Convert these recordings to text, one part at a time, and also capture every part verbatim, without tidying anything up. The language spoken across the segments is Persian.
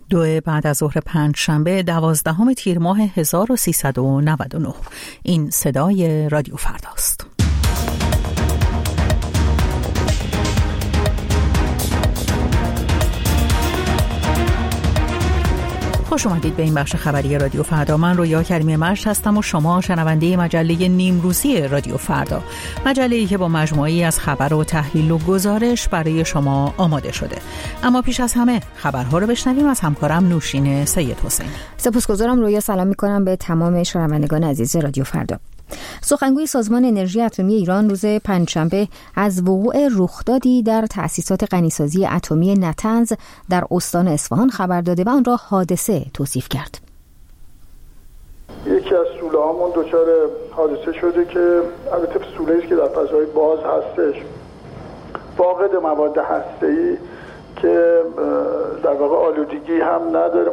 دو بعد از ظهر پنجشنبه دوازدهم تیر ماه هزار و سیصد و نود و نه. این صدای رادیو فرداست. خوش اومدید به این بخش خبری رادیو فردا. من رویا کریمی مرج هستم و شما شنونده مجله نیمروزی رادیو فردا، مجله‌ای که با مجموعه‌ای از خبر و تحلیل و گزارش برای شما آماده شده. اما پیش از همه خبرها رو بشنویم از همکارم نوشین سید حسینی. سپاسگزارم رویا. سلام می‌کنم به تمام شنوندگان عزیز رادیو فردا. سخنگوی سازمان انرژی اتمی ایران روز پنجشنبه از وقوع رخدادی در تأسیسات غنیسازی اتمی نتنز در استان اصفهان خبر داده و آن را حادثه توصیف کرد. یکی از سوله هامون دچار حادثه شده که البته سوله‌ای است که در فضای باز هستش، فاقد مواد هسته‌ای که در واقع آلودگی هم نداره.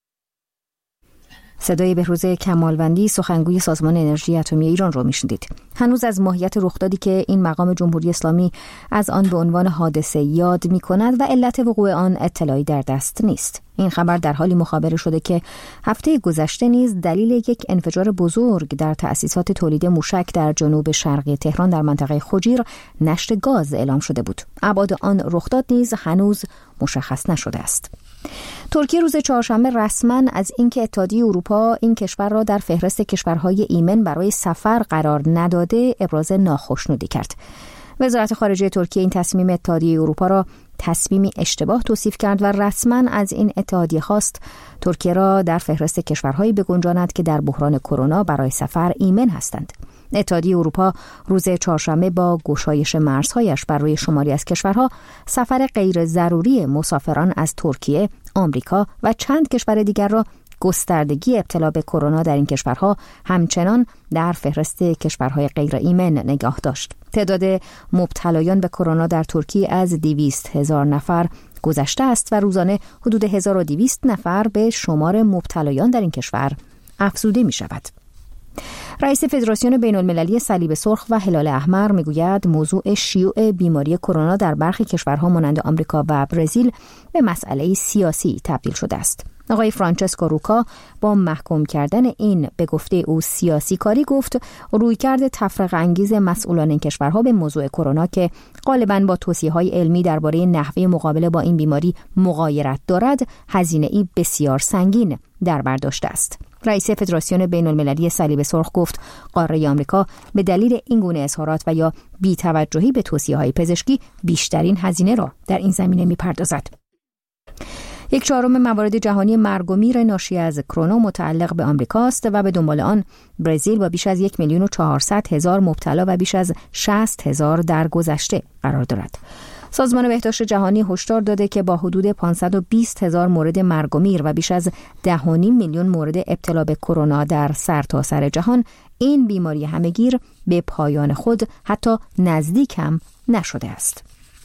صدای بهروز کمالوندی سخنگوی سازمان انرژی اتمی ایران رو میشنیدید. هنوز از ماهیت رخدادی که این مقام جمهوری اسلامی از آن به عنوان حادثه یاد می‌کند و علت وقوع آن اطلاعی در دست نیست. این خبر در حالی مخابره شده که هفته گذشته نیز دلیل یک انفجار بزرگ در تأسیسات تولید موشک در جنوب شرقی تهران در منطقه خجیر نشت گاز اعلام شده بود. ابعاد آن رخداد نیز هنوز مشخص نشده است. ترکیه روز چهارشنبه رسما از اینکه اتحادیه اروپا این کشور را در فهرست کشورهای ایمن برای سفر قرار نداده ابراز ناخشنودی کرد. وزارت خارجه ترکیه این تصمیم اتحادیه اروپا را تصمیمی اشتباه توصیف کرد و رسما از این اتحادیه خواست ترکیه را در فهرست کشورهایی بگنجاند که در بحران کرونا برای سفر ایمن هستند. اتحادیه اروپا روز چهارشنبه با گشایش مرزهایش بر روی شماری از کشورها سفر غیر ضروری مسافران از ترکیه، آمریکا و چند کشور دیگر را گستردگی ابتلا به کرونا در این کشورها همچنان در فهرست کشورهای غیر ایمن نگاه داشت. تعداد مبتلایان به کرونا در ترکیه از دویست هزار نفر گذشته است و روزانه حدود هزار و دویست نفر به شمار مبتلایان در این کشور افزوده می شود. رئیس فدراسیون بین المللی صلیب سرخ و هلال احمر میگوید موضوع شیوع بیماری کرونا در برخی کشورها مانند آمریکا و برزیل به مسئله سیاسی تبدیل شده است. آقای فرانچسکو روکا با محکوم کردن این به گفته او سیاسی کاری گفت رویکرد تفرقه انگیز مسئولان این کشورها به موضوع کرونا که غالباً با توصیه‌های علمی درباره نحوه مقابله با این بیماری مغایرت دارد هزینه‌ای بسیار سنگین در بر داشته است. رئیس فدراسیون بین المللی صلیب سرخ گفت قاره آمریکا به دلیل این گونه اظهارات و یا بی‌توجهی به توصیه‌های پزشکی بیشترین هزینه را در این زمینه می‌پردازد. یک چهارم موارد جهانی مرگ و میر ناشی از کرونا متعلق به آمریکاست و به دنبال آن برزیل با بیش از یک میلیون و چهارصد هزار مبتلا و بیش از شصت هزار درگذشته قرار دارد. سازمان بهداشت جهانی هشدار داده که با حدود پانصد و بیست هزار مورد مرگ و میر و بیش از ده و نیم میلیون مورد ابتلا به کرونا در سرتاسر جهان این بیماری همهگیر به پایان خود حتی نزدیک هم نشده است.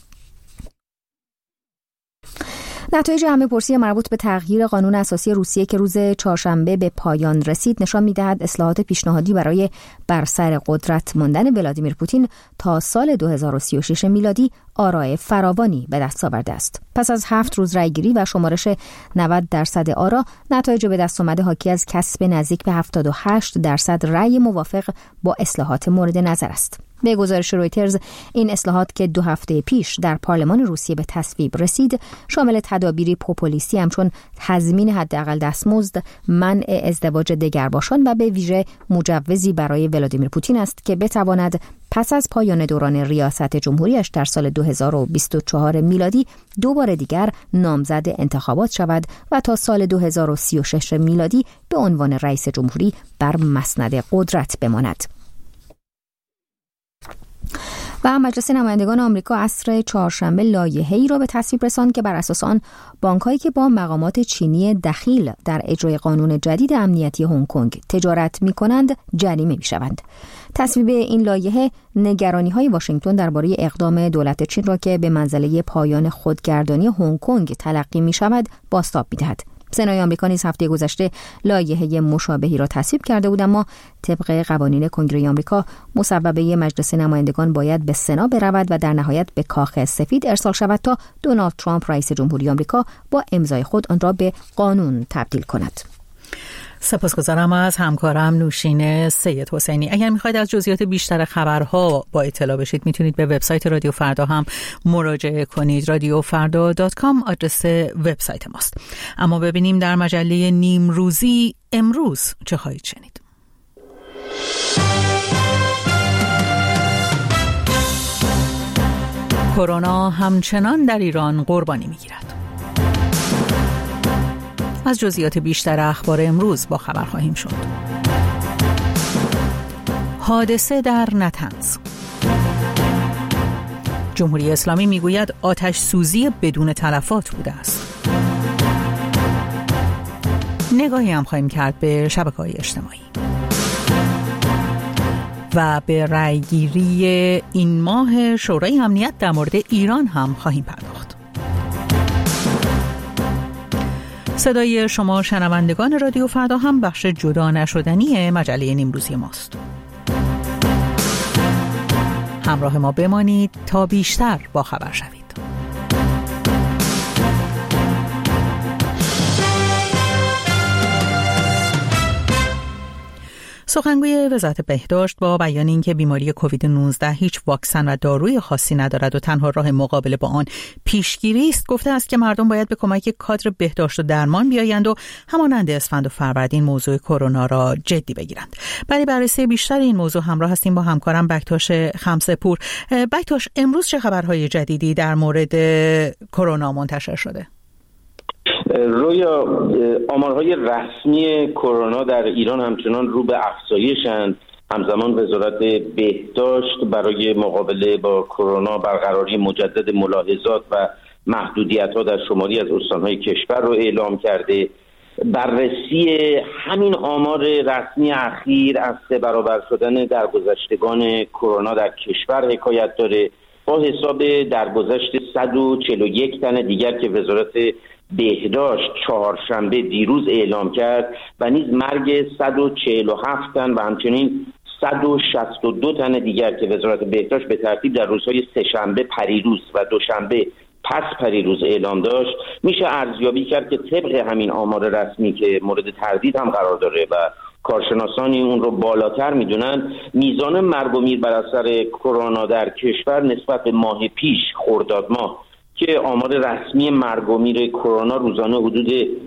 نتایج همه‌پرسی مربوط به تغییر قانون اساسی روسیه که روز چهارشنبه به پایان رسید نشان می‌دهد اصلاحات پیشنهادی برای بر سر قدرت ماندن ولادیمیر پوتین تا سال دو هزار و سی و شش میلادی آرای فراوانی به دست آورده است. پس از هفت روز رأیگیری و شمارش نود درصد آرا، نتایج به دست آمده حاکی از کسب نزدیک به هفتاد و هشت درصد رأی موافق با اصلاحات مورد نظر است. به گزارش رویترز این اصلاحات که دو هفته پیش در پارلمان روسیه به تصویب رسید شامل تدابیری پوپولیستی همچون تضمین حداقل دستمزد، منع ازدواج دگرباشان و به ویژه مجوزی برای ولادیمیر پوتین است که بتواند پس از پایان دوران ریاست جمهوریش در سال دو هزار و بیست و چهار میلادی دوباره دیگر نامزد انتخابات شود و تا سال دو هزار و سی و شش میلادی به عنوان رئیس جمهوری بر مسند قدرت بماند. و مجلس نمایندگان آمریکا عصر چهارشنبه لایحه‌ای را به تصویب رساند که بر اساس آن بانک‌هایی که با مقامات چینی دخیل در اجرای قانون جدید امنیتی هنگ کنگ تجارت می‌کنند جریمه می‌شوند. تصویب این لایحه نگرانی‌های واشنگتن درباره اقدام دولت چین را که به منزله پایان خودگردانی هنگ کنگ تلقی می‌شود بازتاب می‌دهد. سنای آمریکا نیز هفته گذشته لایحه مشابهی را تصویب کرده بود، اما طبق قوانین کنگره آمریکا مصوبه مجلس نمایندگان باید به سنا برود و در نهایت به کاخ سفید ارسال شود تا دونالد ترامپ رئیس جمهوری آمریکا با امضای خود آن را به قانون تبدیل کند. سپاسگزارم از همکارم نوشین سید حسینی. اگر میخواید از جزئیات بیشتر خبرها با اطلاع بشید میتونید به وبسایت رادیو فردا هم مراجعه کنید. رادیو فردا دات کام آدرس وبسایت ماست. اما ببینیم در مجله نیمروزی امروز چه خواهید شنید. کرونا همچنان در ایران قربانی میگیرد. از جزئیات بیشتر اخبار امروز با خبر خواهیم شد. حادثه در نطنز. جمهوری اسلامی میگوید آتش سوزی بدون تلفات بوده است. نگاهی هم خواهیم کرد به شبکه‌های اجتماعی و به رأیگیری این ماه شورای امنیت در مورد ایران هم خواهیم پرداخت. صدای شما شنوندگان رادیو فردا هم بخش جدا نشدنی مجله نیمروزی ماست. همراه ما بمانید تا بیشتر با خبر شوید. سخنگوی وزارت بهداشت با بیان اینکه بیماری کووید نوزده هیچ واکسن و داروی خاصی ندارد و تنها راه مقابله با آن پیشگیری است، گفته است که مردم باید به کمک کادر بهداشت و درمان بیایند و همانند اسفند و فروردین موضوع کرونا را جدی بگیرند. برای بررسی بیشتر این موضوع همراه هستیم با همکارم بکتاش خمسه‌پور. بکتاش، امروز چه خبرهای جدیدی در مورد کرونا منتشر شده؟ رویا آمارهای رسمی کرونا در ایران همچنان رو به افزایشند. همزمان وزارت بهداشت برای مقابله با کرونا برقراری مجدد ملاحظات و محدودیت‌ها در شماری از استان‌های کشور رو اعلام کرده. بررسی همین آمار رسمی اخیر از سه برابر شدن درگذشتگان کرونا در کشور حکایت داره، با حساب درگذشت صد و چهل و یک تن دیگر که وزارت بهداشت چهارشنبه دیروز اعلام کرد و نیز مرگ صد و چهل و هفت تن و همچنین صد و شصت و دو تن دیگر که وزارت بهداشت به ترتیب در روزهای سه‌شنبه پریروز و دوشنبه پس پریروز اعلام داشت، میشه ارزیابی کرد که طبق همین آمار رسمی که مورد تردید هم قرار داره و کارشناسانی اون رو بالاتر میدونن، میزان مرگ و میر بر اثر کرونا در کشور نسبت به ماه پیش خرداد ماه که آمار رسمی مرگ و میر کرونا روزانه حدود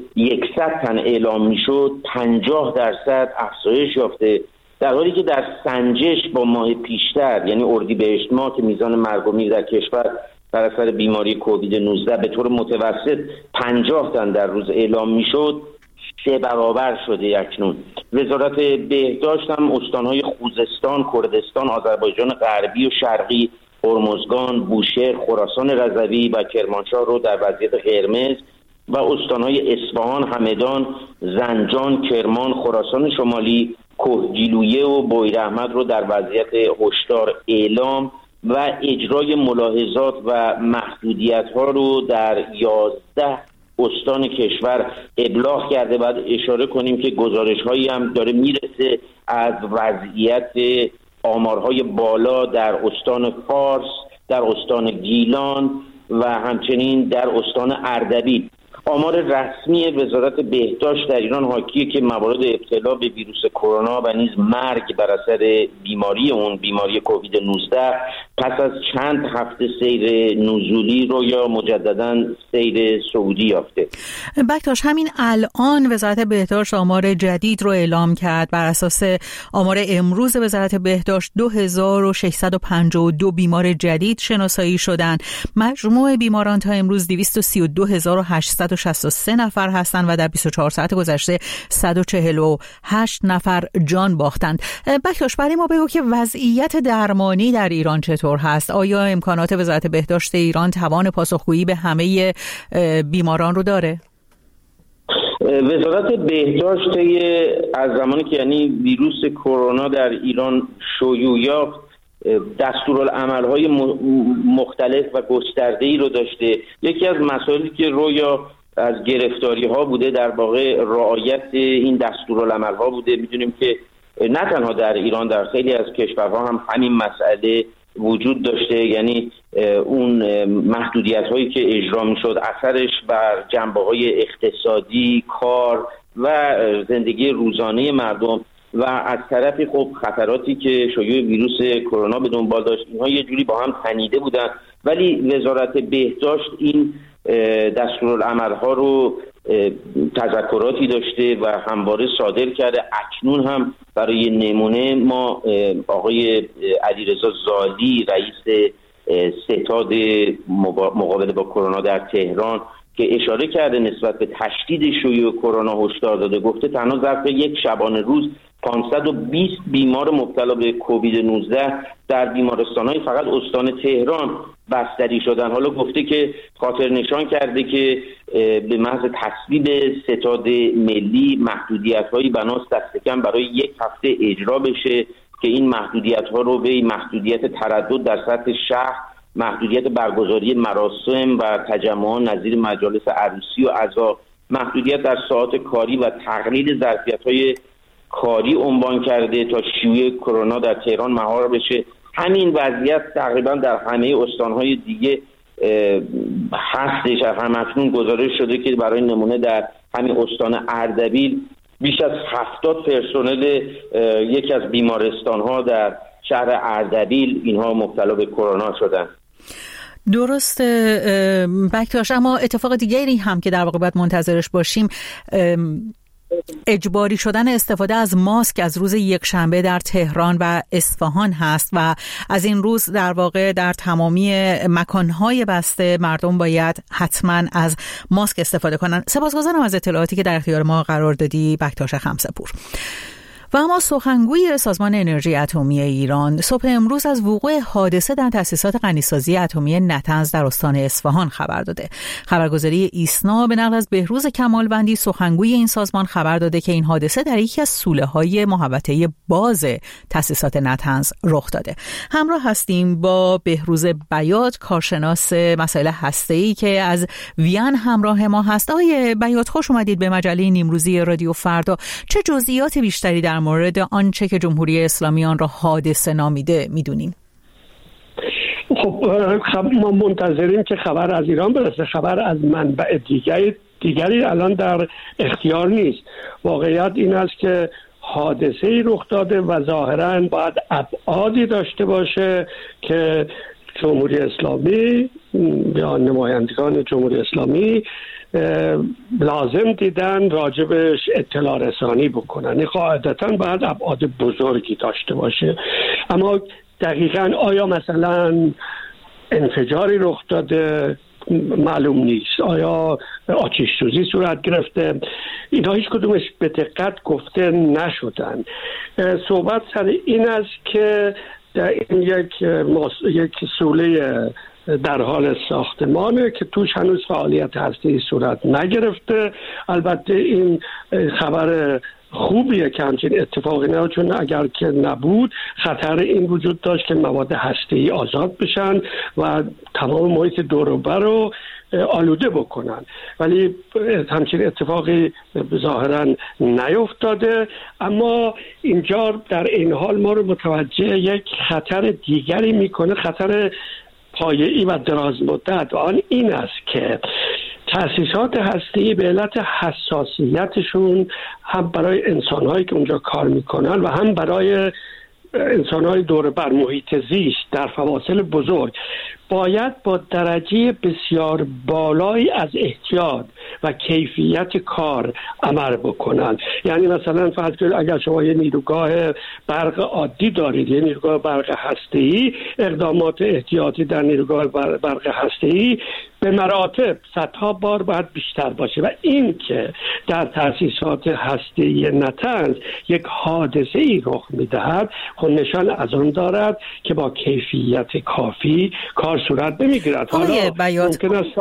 صد تن اعلام میشد پنجاه درصد افزایش یافته، در حالی که در سنجش با ماه پیشتر یعنی اردیبهشت ماه که میزان مرگ و میر در کشور بر اثر بیماری کووید نوزده به طور متوسط پنجاه تن در روز اعلام میشد سه برابر شده اکنون. وزارت بهداشت هم استانهای خوزستان، کردستان، آذربایجان غربی و شرقی، هرمزگان، بوشهر، خراسان رضوی و کرمانشاه رو در وضعیت قرمز و استانهای اصفهان، همدان، زنجان، کرمان، خراسان شمالی، کهگیلویه و بویراحمد رو در وضعیت هشدار اعلام و اجرای ملاحظات و محدودیت‌ها رو در یازده استان کشور ابلاغ کرده. بعد اشاره کنیم که گزارش‌هایی هم داره میرسه از وضعیت آمارهای بالا در استان فارس، در استان گیلان و همچنین در استان اردبیل. آمار رسمی وزارت بهداشت در ایران حاکیه که موارد ابتلا به ویروس کرونا و نیز مرگ بر اثر بیماری اون بیماری کووید نوزده پس از چند هفته سیر نزولی رو یا مجدداً سیر صعودی یافته. بکتاش، همین الان وزارت بهداشت آمار جدید رو اعلام کرد. بر اساس آمار امروز وزارت بهداشت دو هزار و ششصد و پنجاه و دو بیمار جدید شناسایی شدند. مجموع بیماران تا امروز دویست و سی و دو هزار و هشتصد و شصت و سه نفر هستند و در بیست و چهار ساعت گذشته صد و چهل و هشت نفر جان باختند. بکتاش، برای ما بگو که وضعیت درمانی در ایران چطور هست؟ آیا امکانات وزارت بهداشت ایران توان پاسخگویی به همه بیماران رو داره؟ وزارت بهداشت از زمانی که یعنی ویروس کرونا در ایران شیوع یافت دستورالعمل‌های مختلف و گسترده‌ای رو داشته. یکی از مسائلی که رویا از گرفتاری ها بوده، در واقع رعایت این دستورالعمل ها بوده. میدونیم که نه تنها در ایران، در خیلی از کشورها هم همین مسئله وجود داشته، یعنی اون محدودیت هایی که اجرا میشد اثرش بر جنبه های اقتصادی، کار و زندگی روزانه مردم و از طرفی خب خطراتی که شیوع ویروس کرونا به دنبال داشت، اینها یه جوری با هم تنیده بودن. ولی وزارت بهداشت این دستورالعمل‌ها رو تذکراتی داشته و همواره صادر کرده. اکنون هم برای نمونه ما آقای علیرضا زالی رئیس ستاد مقابله با کرونا در تهران که اشاره کرده نسبت به تشدید شیوع کرونا هشدار داده، گفته تنها ظرف یک شبانه روز پانصد و بیست بیمار مبتلا به کووید نوزده در بیمارستان‌های فقط استان تهران بستری شدن. حالا گفته که خاطر نشان کرده که به محض تصویب ستاد ملی محدودیت‌هایی بناست دست کم برای یک هفته اجرا بشه که این محدودیت‌ها رو به محدودیت تردد در سطح شهر، محدودیت برگزاری مراسم و تجمعات نظیر مجالس عروسی و عزا، محدودیت در ساعات کاری و تقلیل ظرفیت‌های کاری عنوان کرده تا شیوع کرونا در تهران مهار بشه. همین وضعیت تقریبا در همه استان‌های دیگه هستش. همکنون گزارش شده که برای نمونه در همین استان اردبیل بیش از هفتاد پرسنل یکی از بیمارستان‌ها در شهر اردبیل اینها مبتلا به کرونا شدن. درست بکتاش، اما اتفاق دیگری هم که در واقع باید منتظرش باشیم اجباری شدن استفاده از ماسک از روز یک شنبه در تهران و اصفهان هست و از این روز در واقع در تمامی مکانهای بسته مردم باید حتما از ماسک استفاده کنن. سپاسگزارم از اطلاعاتی که در اختیار ما قرار دادی بکتاش خمسه‌پور. و اما سخنگوی سازمان انرژی اتمی ایران صبح امروز از وقوع حادثه در تأسیسات غنیسازی اتمی نطنز در استان اصفهان خبر داده. خبرگزاری ایسنا به نقل از بهروز کمالوندی سخنگوی این سازمان خبر داده که این حادثه در یکی از سوله‌های محوطه باز تأسیسات نطنز رخ داده. همراه هستیم با بهروز بیات، کارشناس مسائل هسته‌ای که از وین همراه ما هست. آقای بیات، خوش اومدید به مجله نیمروزی رادیو فردا. چه جزئیات بیشتری در مورد آنچه که جمهوری اسلامی آن را حادثه نامیده میدونیم؟ خب ما منتظریم که خبر از ایران برسه. خبر از منبع دیگری دیگری الان در اختیار نیست. واقعیت این است که حادثه‌ای رخ داده و ظاهراً باید ابعادی داشته باشه که جمهوری اسلامی یا نمایندگان جمهوری اسلامی لازم دیدن راجبش اطلاع رسانی بکنن. قاعدتاً باید ابعاد بزرگی داشته باشه، اما دقیقاً آیا مثلا انفجاری رخ داده معلوم نیست، آیا آتش سوزی صورت گرفته، اینها هیچ کدومش به دقت گفته نشدن. صحبت سر این است که این یک یک سوله در حال ساختمانه که توش هنوز فعالیت هسته‌ای صورت نگرفته. البته این خبر خوبیه که همچین اتفاقی نه، چون اگر که نبود خطر این وجود داشت که مواد هسته‌ای آزاد بشن و تمام محیط دور و بر رو آلوده بکنن، ولی همچین اتفاقی ظاهرا نیفتاده. اما اینجا در این حال ما رو متوجه یک خطر دیگری میکنه، خطر پایه‌ای و دراز مدت، و آن این است که تأسیسات هسته‌ای به علت حساسیتشون هم برای انسان‌هایی که اونجا کار میکنن و هم برای انسان‌های دور بر محیط زیست در فواصل بزرگ باید با درجه بسیار بالایی از احتیاط و کیفیت کار عمل بکنن. یعنی مثلا فرض کنید اگر شما یه نیروگاه برق عادی دارید، یه نیروگاه برق هسته‌ای، اقدامات احتیاطی در نیروگاه برق هسته‌ای به مراتب صدها بار باید بیشتر باشه، و این که در تأسیسات هسته‌ای نطنز یک حادثه‌ای رخ می‌دهد خود نشان از آن دارد که با کیفیت کافی کار صورت نمی‌گیرد. حالا ممکن است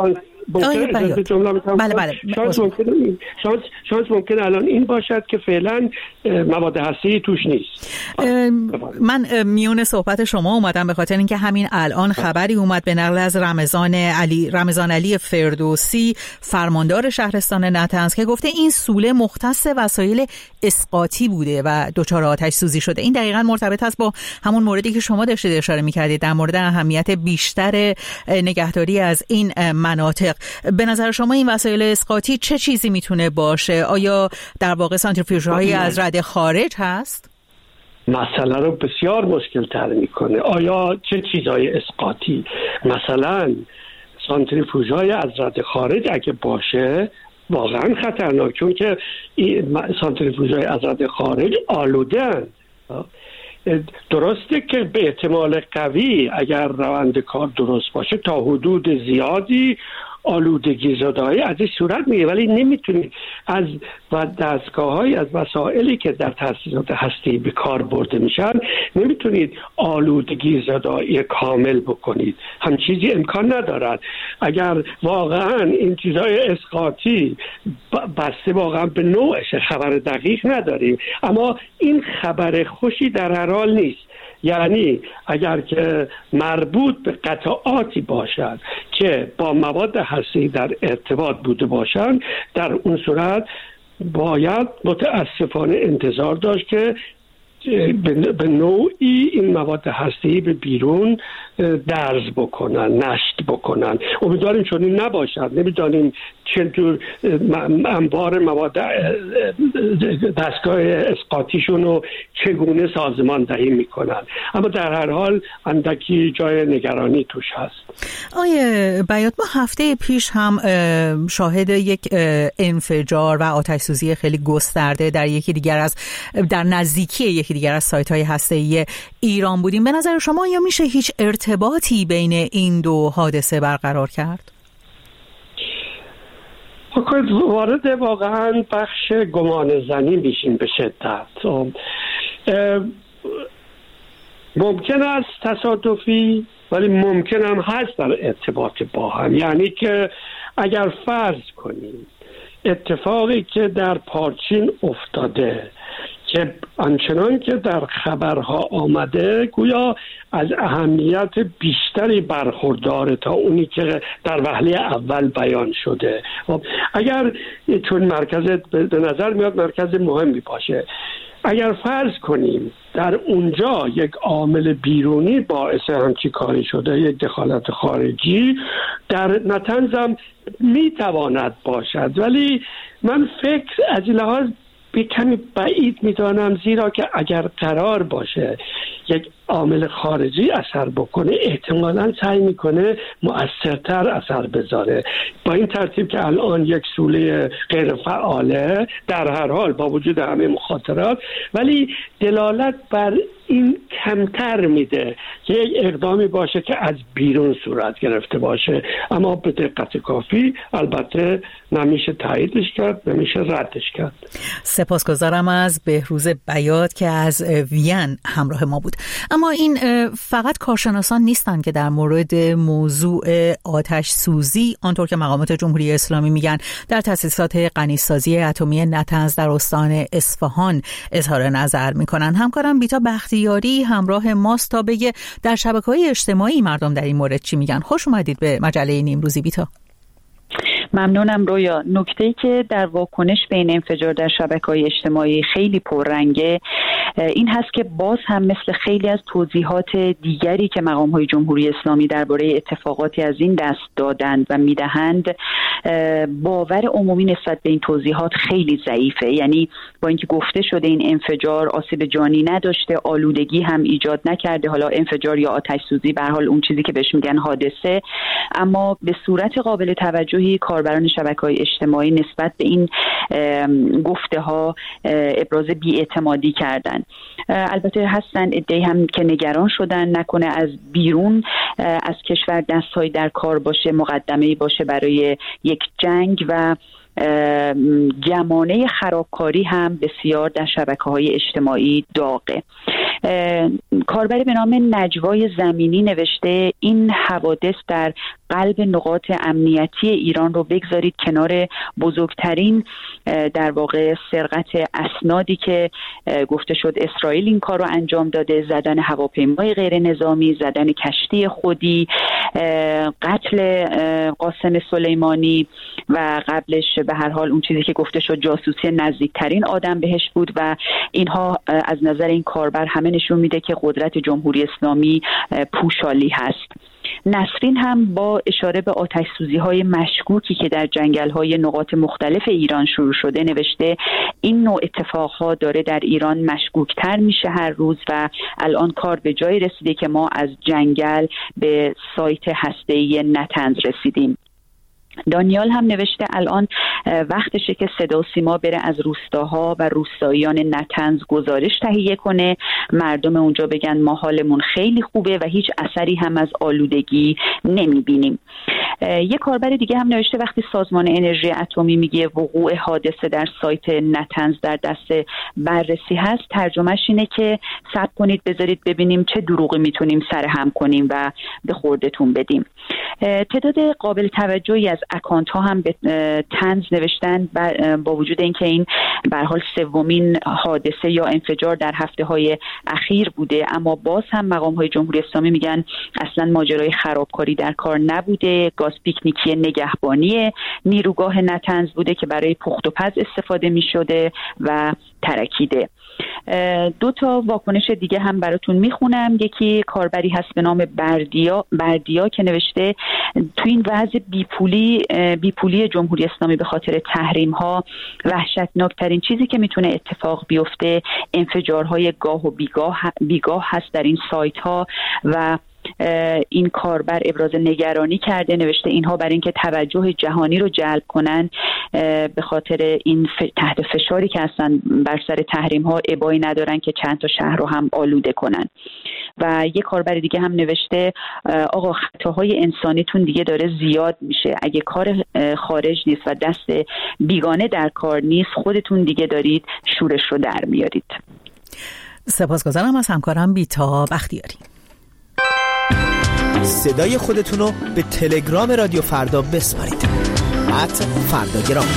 ممکنه جمله میتونم بله بله شانس ممکنه شانس شانس ممکنه الان این باشد که فعلا مواد هسته‌ای توش نیست. من میون صحبت شما اومدم به خاطر اینکه همین الان خبری اومد به نقل از رمضان علی رمضان علی فردوسی، فرماندار شهرستان نطنز، که گفته این سوله مختص وسایل اسقاطی بوده و دچار آتش سوزی شده. این دقیقاً مرتبط است با همون موردی که شما داشتید اشاره می‌کردید در مورد اهمیت بیشتر نگهداری از این مناطق. به نظر شما این وسایل اسقاطی چه چیزی میتونه باشه؟ آیا در واقع سانتریفیوژهایی از رده خارج هست؟ مسئله رو بسیار مشکل تر میکنه. آیا چه چیزهای اسقاطی؟ مثلا سانتریفیوژهای از رده خارج اگه باشه واقعا خطرناک، چون که سانتریفیوژهای از رده خارج آلوده‌اند. درسته که به احتمال قوی اگر روند کار درست باشه تا حدود زیادی آلودگی زدایی از این صورت میگه، ولی نمیتونید از و دستگاه‌های از وسایلی که در تاسیسات هسته‌ای به کار برده میشن نمیتونید آلودگی زدایی کامل بکنید. هم چیزی امکان ندارد. اگر واقعا این چیزهای اسقاطی بسته واقعا به نوعش، خبر دقیق نداریم، اما این خبر خوشی در هر حال نیست. یعنی اگر که مربوط به قطعاتی باشد که با مواد هسته‌ای در ارتباط بوده باشند، در اون صورت باید متاسفانه انتظار داشت که به نوعی این مواد هسته‌ای به بیرون درز بکنن، نشت بکنن. امیدواریم چنین نباشد. نمیدانیم چطور انبار مواد دستگاه اسقاطیشون رو چگونه سازمان دهی میکنن، اما در هر حال اندکی جای نگرانی توش هست. آیه بیات، ما هفته پیش هم شاهد یک انفجار و آتش سوزی خیلی گسترده در یکی دیگر از در نزدیکی یکی دیگر از سایت‌های هسته‌ای ایران بودیم. به نظر شما یا میشه هیچ ارتباطی بین این دو حادثه برقرار کرد؟ خب وارد واقعا بخش گمان زنی میشین به شدت. ممکن است تصادفی، ولی ممکن هم هست در ارتباط با هم. یعنی که اگر فرض کنیم اتفاقی که در پارچین افتاده که آنچنان که در خبرها آمده گویا از اهمیت بیشتری برخورداره تا اونی که در وهله اول بیان شده. اگر چون مرکز به نظر میاد مرکز مهمی باشه، اگر فرض کنیم در اونجا یک عامل بیرونی باعث همچی کاری شده، یک دخالت خارجی، در نطنز هم میتواند باشد، ولی من فکر از این لحاظ به کمی بعید میدانم، زیرا که اگر قرار باشه یک عامل خارجی اثر بکنه احتمالاً سعی میکنه مؤثرتر اثر بذاره. با این ترتیب که الان یک سوله غیر فعاله در هر حال با وجود همه مخاطرات، ولی دلالت بر این کمتر میده که یک اقدامی باشه که از بیرون صورت گرفته باشه، اما به دقت کافی البته نمیشه تاییدش کرد، نمیشه ردش کرد. سپاسگزارم از بهروز بیات که از وین همراه ما بود. اما این فقط کارشناسان نیستن که در مورد موضوع آتش سوزی آنطور که مقامات جمهوری اسلامی میگن در تأسیسات غنیسازی اتمی نطنز در استان اصفهان اظهار نظر میکنن. همکارم بیتا بختیاری همراه ماست تا بگه در شبکه‌های اجتماعی مردم در این مورد چی میگن. خوش اومدید به مجله نیمروزی بیتا. ممنونم رویا. نکته‌ای که در واکنش به این انفجار در شبکه‌های اجتماعی خیلی پررنگه این هست که باز هم مثل خیلی از توضیحات دیگری که مقام‌های جمهوری اسلامی درباره اتفاقاتی از این دست دادند و میدهند، باور عمومی نسبت به این توضیحات خیلی ضعیفه. یعنی با اینکه گفته شده این انفجار آسیب جانی نداشته، آلودگی هم ایجاد نکرده، حالا انفجار یا آتش سوزی به هر حال اون چیزی که بهش میگن حادثه، اما به صورت قابل توجهی کاربران شبکه‌های اجتماعی نسبت به این گفته ها ابراز بی‌اعتمادی کردن. البته هستن عده‌ای هم که نگران شدن نکنه از بیرون از کشور دست‌های در کار باشه، مقدمه‌ای باشه برای یک جنگ و گمانه خرابکاری هم بسیار در شبکه‌های اجتماعی داغه. کاربری به نام نجوای زمینی نوشته این حوادث در قلب نقاط امنیتی ایران رو بگذارید کنار بزرگترین در واقع سرقت اسنادی که گفته شد اسرائیل این کار رو انجام داده، زدن هواپیمای غیر نظامی، زدن کشتی خودی، قتل قاسم سلیمانی و قبلش به هر حال اون چیزی که گفته شد جاسوسی نزدیکترین آدم بهش بود و اینها از نظر این کاربر همه نشون میده که قدرت جمهوری اسلامی پوشالی هست. نسرین هم با اشاره به آتش سوزی های مشکوکی که در جنگل های نقاط مختلف ایران شروع شده نوشته این نوع اتفاق ها داره در ایران مشکوکتر میشه هر روز و الان کار به جایی رسیده که ما از جنگل به سایت هسته‌ای نطنز رسیدیم. دانیال هم نوشته الان وقتشه که صدا و سیما بره از روستاها و روستاییان نطنز گزارش تهیه کنه، مردم اونجا بگن ما حالمون خیلی خوبه و هیچ اثری هم از آلودگی نمیبینیم. یک کاربر دیگه هم نوشته وقتی سازمان انرژی اتمی میگه وقوع حادثه در سایت نطنز در دست بررسی هست، ترجمهش اینه که صبر کنید بذارید ببینیم چه دروغی میتونیم سرهم کنیم و به خوردتون بدیم. تعداد قابل توجهی از اکانت ها هم به طنز نوشتن با وجود اینکه این به هر حال سومین حادثه یا انفجار در هفته های اخیر بوده، اما باز هم مقام های جمهوری اسلامی میگن اصلا ماجرای خرابکاری در کار نبوده، گاز پیکنیکی نگهبانی نیروگاه نطنز بوده که برای پخت و پز استفاده میشده و ترکیده. دو تا واکنش دیگه هم براتون میخونم. یکی کاربری هست به نام بردیا بردیا که نوشته تو این وضع بیپولی بیپولی جمهوری اسلامی به خاطر تحریم ها وحشتناکترین چیزی که میتونه اتفاق بیفته انفجارهای گاه و بیگاه بیگاه هست در این سایت ها و این کاربر ابراز نگرانی کرده، نوشته اینها برای اینکه توجه جهانی رو جلب کنن به خاطر این ف... تحت فشاری که هستن بر سر تحریم ها ابایی ندارن که چند تا شهر رو هم آلوده کنن. و یک کاربر دیگه هم نوشته آقا خطاهای انسانیتون دیگه داره زیاد میشه، اگه کار خارج نیست و دست بیگانه در کار نیست خودتون دیگه دارید شورش رو در میارید. سپاسگزارم از همکارم بیتا بختیاری. صدای خودتون رو به تلگرام رادیو فردا بسپارید. ات فرداگرام.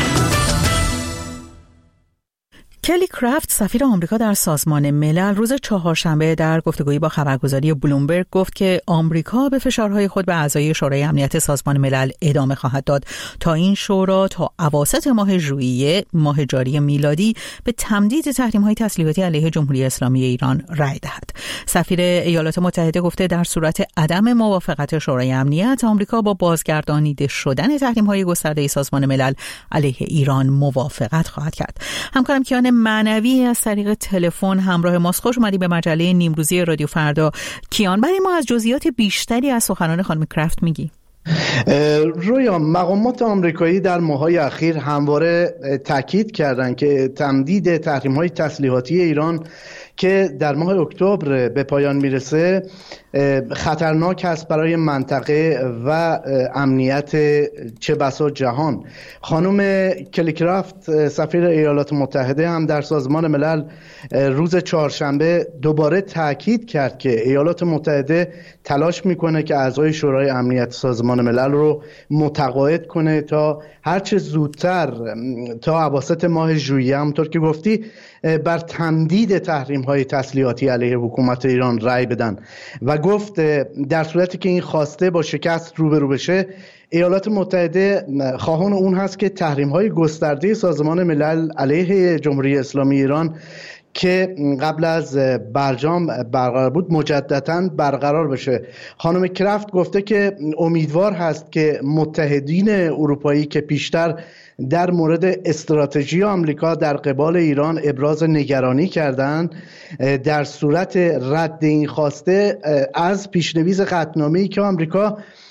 کلی کرافت سفیر آمریکا در سازمان ملل روز چهارشنبه در گفتگویی با خبرگزاری بلومبرگ گفت که آمریکا به فشارهای خود به اعضای شورای امنیت سازمان ملل ادامه خواهد داد تا این شورا تا اواسط ماه ژوئیه ماه جاری میلادی به تمدید تحریم‌های تسلیحاتی علیه جمهوری اسلامی ایران رأی دهد. سفیر ایالات متحده گفته در صورت عدم موافقت شورای امنیت آمریکا با بازگردانیده شدن تحریم‌های گسترده سازمان ملل علیه ایران موافقت خواهد کرد. همکارم کیان معنوی از طریق تلفن همراه ماست. خوش اومدی به مجله نیمروزی رادیو فردا. کیان، برای ما از جزئیات بیشتری از سخنان خانم کرافت میگی؟ رویا، مقامات آمریکایی در ماه‌های اخیر همواره تاکید کردند که تمدید تحریم‌های تسلیحاتی ایران که در ماه اکتبر به پایان میرسه خطرناک است برای منطقه و امنیت چه بسا جهان. خانم کلی کرافت سفیر ایالات متحده هم در سازمان ملل روز چهارشنبه دوباره تاکید کرد که ایالات متحده تلاش میکنه که اعضای شورای امنیت سازمان ملل رو متقاعد کنه تا هرچه زودتر تا اواسط ماه ژوئیه همونطور که گفتی بر تمدید تحریم‌های تسلیحاتی علیه حکومت ایران رأی بدن و گفت در صورتی که این خواسته با شکست روبرو بشه ایالات متحده خواهان اون هست که تحریم‌های گسترده سازمان ملل علیه جمهوری اسلامی ایران که قبل از برجام برقرار بود مجدداً برقرار بشه. خانم کرافت گفته که امیدوار هست که متحدین اروپایی که پیشتر در مورد استراتژی آمریکا در قبال ایران ابراز نگرانی کردند در صورت رد این خواسته از پیشنویس قطعنامه‌ای که آمریکا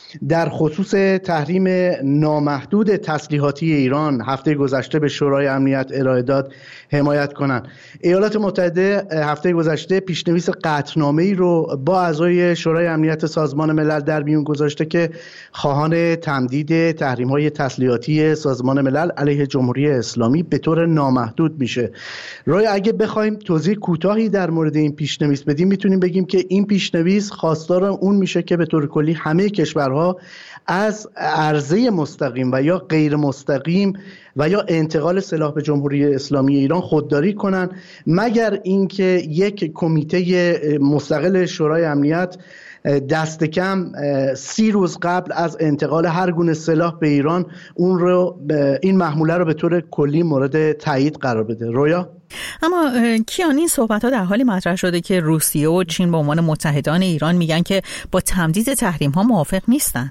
در خصوص تحریم نامحدود تسلیحاتی ایران هفته گذشته به شورای امنیت ارائه داد حمایت کنند. ایالات متحده هفته گذشته پیشنویس قطعنامه‌ای رو با اعضای شورای امنیت سازمان ملل در میون گذاشته که خواهان تمدید تحریم‌های تسلیحاتی سازمان ملل علیه جمهوری اسلامی به طور نامحدود میشه. رویا، اگه بخوایم توضیح کوتاهی در مورد این پیشنویس بدیم، میتونیم بگیم که این پیشنویس خواستار اون میشه که به طور کلی همه کشورها از عرضه مستقیم و یا غیر مستقیم و یا انتقال سلاح به جمهوری اسلامی ایران خودداری کنند، مگر اینکه یک کمیته مستقل شورای امنیت دست کم سی روز قبل از انتقال هر گونه سلاح به ایران اون رو این محموله رو به طور کلی مورد تایید قرار بده. رویا؟ اما کیان، این صحبت ها در حالی مطرح شده که روسیه و چین به عنوان متحدان ایران میگن که با تمدید تحریم ها موافق نیستن.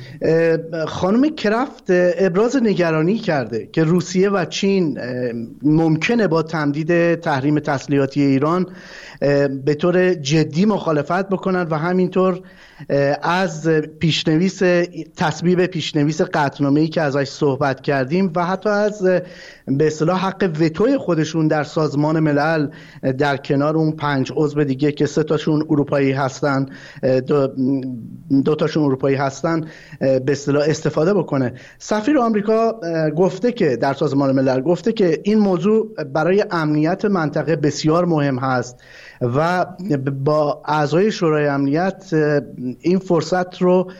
خانم کرافت ابراز نگرانی کرده که روسیه و چین ممکنه با تمدید تحریم تسلیحاتی ایران به طور جدی مخالفت بکنند و همینطور از پیشنویس تصویب پیشنویس قطعنامه‌ای که ازش صحبت کردیم و حتی از به اصطلاح حق وتوی خودشون در سازمان ملل در کنار اون پنج عضو دیگه که سه تاشون اروپایی هستن، دو, دو تاشون اروپایی هستن، به اصطلاح استفاده بکنه. سفیر آمریکا گفته که در سازمان ملل گفته که این موضوع برای امنیت منطقه بسیار مهم هست و با اعضای شورای امنیت این فرصت رو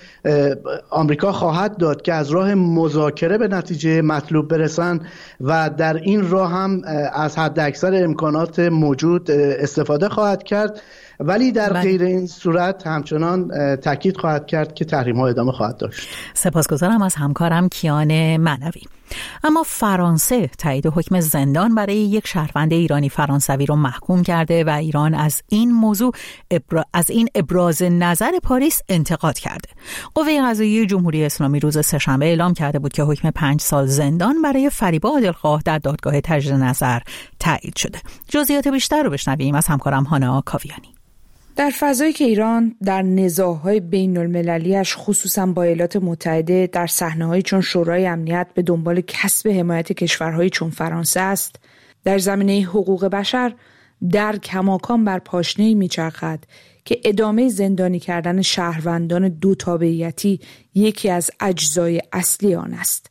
آمریکا خواهد داد که از راه مذاکره به نتیجه مطلوب برسن و در این راه هم از حد اکثر امکانات موجود استفاده خواهد کرد، ولی در من... غیر این صورت همچنان تاکید خواهد کرد که تحریم ها ادامه خواهد داشت. سپاسگزارم از همکارم کیان معنوی. اما فرانسه تایید حکم زندان برای یک شهروند ایرانی فرانسوی رو محکوم کرده و ایران از این موضوع ابرا... از این ابراز نظر پاریس انتقاد کرده. قوه قضاییه جمهوری اسلامی روز سه‌شنبه اعلام کرده بود که حکم پنج سال زندان برای فریبا عادلخواه در دادگاه تجدید نظر تایید شده. جزئیات بیشتر رو بشنویم از همکارم هانا کاویانی. در فضایی که ایران در نزاع‌های بین‌المللی‌اش خصوصا با ایالات متحده در صحنه‌هایی چون شورای امنیت به دنبال کسب حمایت کشورهایی چون فرانسه است، در زمینه حقوق بشر در کماکان بر پاشنه‌ای می‌چرخد که ادامه زندانی کردن شهروندان دو تابعیتی یکی از اجزای اصلی آن است.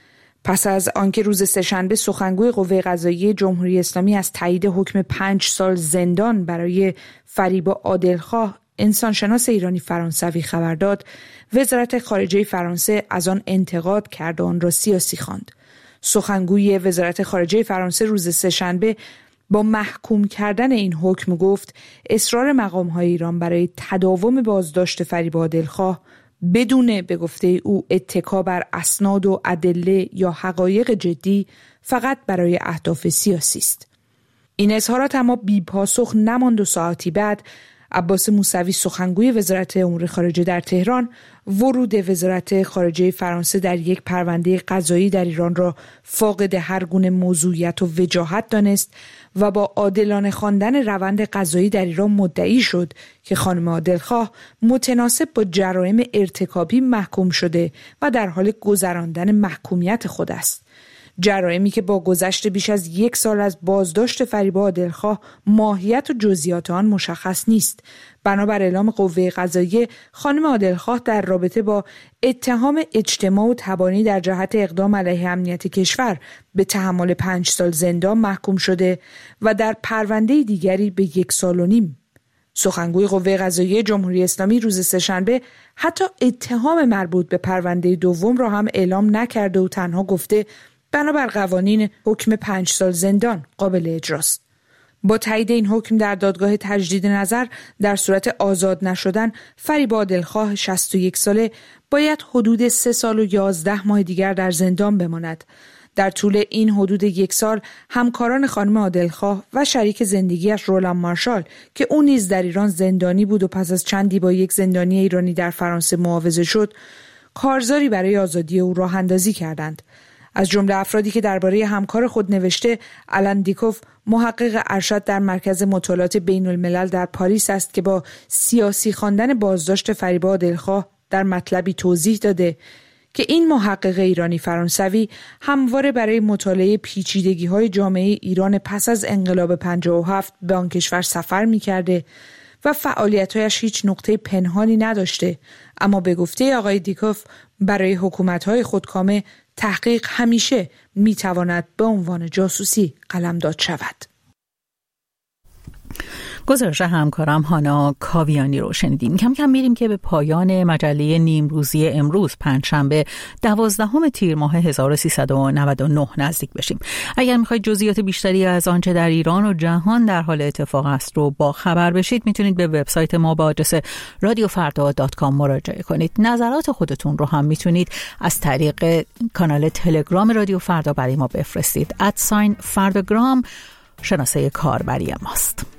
پس از آنکه روز سه‌شنبه سخنگوی قوه قضاییه جمهوری اسلامی از تایید حکم پنج سال زندان برای فریبا عادلخواه انسانشناس ایرانی فرانسوی خبر داد، وزارت خارجه فرانسه از آن انتقاد کرد و آن را سیاسی خواند. سخنگوی وزارت خارجه فرانسه روز سه‌شنبه با محکوم کردن این حکم گفت اصرار مقام‌های ایران برای تداوم بازداشت فریبا عادلخواه بدون به گفته او اتکا بر اسناد و ادله یا حقایق جدی فقط برای اهداف سیاسی است. این اظهارات اما بی پاسخ نماند و ساعتی بعد عباس موسوی سخنگوی وزارت امور خارجه در تهران ورود وزارت خارجه فرانسه در یک پرونده قضایی در ایران را فاقد هر گونه موضوعیت و وجاهت دانست و با عادلانه خواندن روند قضایی در ایران مدعی شد که خانم عادلخواه متناسب با جرایم ارتکابی محکوم شده و در حال گذراندن محکومیت خود است. جرائمی که با گذشت بیش از یک سال از بازداشت فریبا عادلخواه ماهیت و جزئیات آن مشخص نیست. بنابر اعلام قوه قضاییه خانم عادلخواه در رابطه با اتهام اجتماع و تبانی در جهت اقدام علیه امنیت کشور به تحمل پنج سال زندان محکوم شده و در پرونده دیگری به یک سال و نیم. سخنگوی قوه قضاییه جمهوری اسلامی روز سه‌شنبه حتی اتهام مربوط به پرونده دوم را هم اعلام نکرده و تنها گفته بنابر قوانین حکم پنج سال زندان قابل اجراست. با تایید این حکم در دادگاه تجدید نظر در صورت آزاد نشدن فریبا عادلخواه شصت و یک ساله باید حدود سه سال و یازده ماه دیگر در زندان بماند. در طول این حدود یک سال همکاران خانم عادلخواه و شریک زندگیش رولان مارشال که او نیز در ایران زندانی بود و پس از چندی با یک زندانی ایرانی در فرانسه معاوضه شد، کارزاری برای آزادی او راه اندازی کردند. از جمله افرادی که درباره همکار خود نوشته، آلن دیکوف محقق ارشد در مرکز مطالعات بین الملل در پاریس است که با سیاسی خواندن بازداشت فریبا عادلخواه در مطلبی توضیح داده که این محقق ایرانی فرانسوی همواره برای مطالعه پیچیدگی‌های جامعه ایران پس از انقلاب پنجاه و هفت به آن کشور سفر می‌کرده و فعالیت‌هایش هیچ نقطه پنهانی نداشته، اما به گفته آقای دیکوف برای حکومت‌های خودکامه تحقیق همیشه می‌تواند به عنوان جاسوسی قلمداد شود. گزارش همکارم هانا کاویانی رو شنیدیم. کم کم میریم که به پایان مجله نیمروزی امروز پنجشنبه دوازدهم تیر ماه هزار و سیصد و نود و نه نزدیک بشیم. اگر میخواید جزئیات بیشتری از آنچه در ایران و جهان در حال اتفاق است رو با خبر بشید، میتونید به وبسایت ما با آدرس رادیو فردا دات کام مراجعه کنید. نظرات خودتون رو هم میتونید از طریق کانال تلگرام رادیو فردا برای ما بفرستید. ات ساین فرداگرام شناسه کاربری ماست.